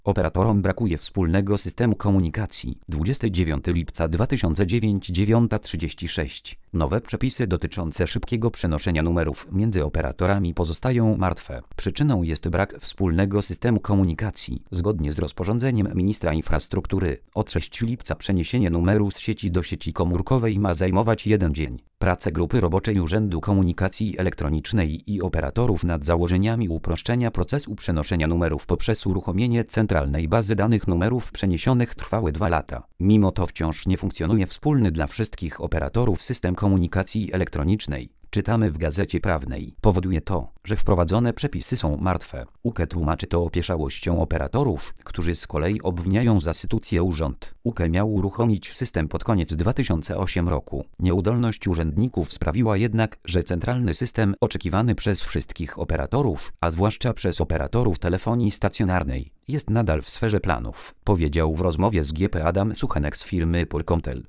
Operatorom brakuje wspólnego systemu komunikacji. 29 lipca 2009, 9:36. Nowe przepisy dotyczące szybkiego przenoszenia numerów między operatorami pozostają martwe. Przyczyną jest brak wspólnego systemu komunikacji. Zgodnie z rozporządzeniem ministra infrastruktury od 6 lipca przeniesienie numeru z sieci do sieci komórkowej ma zajmować 1 dzień. Prace grupy roboczej Urzędu Komunikacji Elektronicznej i operatorów nad założeniami uproszczenia procesu przenoszenia numerów poprzez uruchomienie centralnej bazy danych numerów przeniesionych trwały 2 lata. Mimo to wciąż nie funkcjonuje wspólny dla wszystkich operatorów system komunikacji elektronicznej. Czytamy w Gazecie Prawnej. Powoduje to, że wprowadzone przepisy są martwe. UKE tłumaczy to opieszałością operatorów, którzy z kolei obwiniają za sytuację urząd. UKE miał uruchomić system pod koniec 2008 roku. Nieudolność urzędników sprawiła jednak, że centralny system oczekiwany przez wszystkich operatorów, a zwłaszcza przez operatorów telefonii stacjonarnej, jest nadal w sferze planów, powiedział w rozmowie z GP Adam Suchenek z firmy Polkomtel.